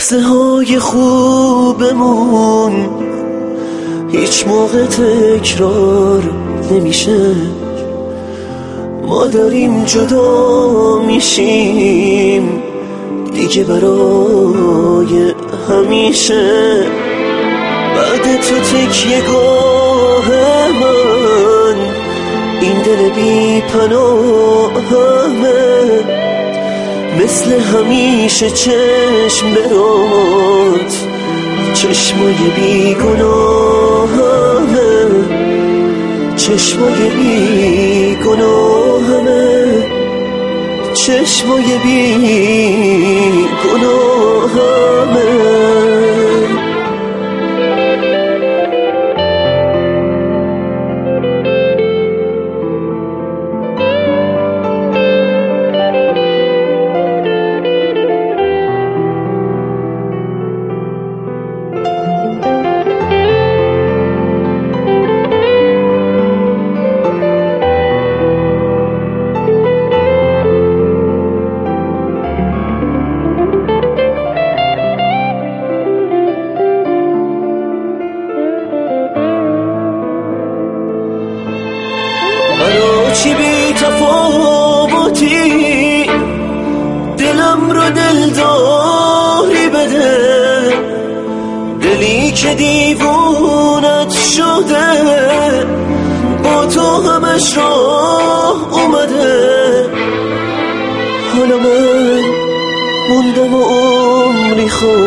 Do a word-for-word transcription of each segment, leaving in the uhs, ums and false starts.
لحظه های خوبمون هیچ موقع تکرار نمیشه. ما داریم جدا میشیم دیگه برای همیشه. بعد تو تکیه گاه من این دل بی پناهمه، مثل همیشه چشم برات چشمای بی گناهمه، چشمای بی گناهمه، چشمای بی گناهمه. چی بی تفاوتی دلم رو دلداری بده، دلی که دیوونت شده با تو همش راه اومده. حالا من موندم و عمری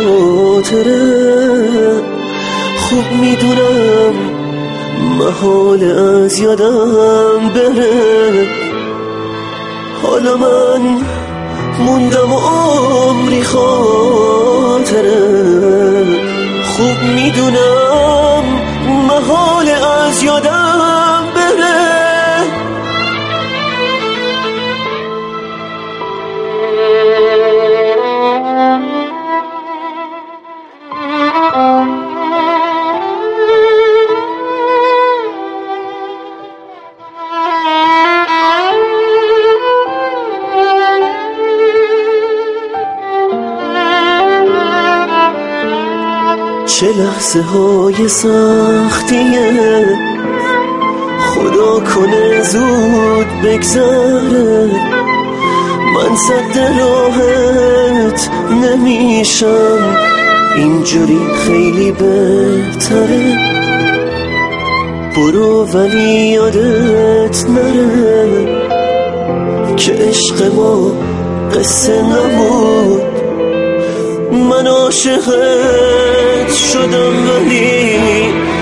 خاطره، خوب میدونم محال از یادم بره. حالا من موندم و عمری خاطره، خوب میدونم محال از یادم بره. چه لحظه های سختیه، خدا کنه زود بگذره. من سد راحت نمیشم، اینجوری خیلی بهتره. برو ولی یادت نره که عشق ما قصه نبود. من عاشقت شدم ولی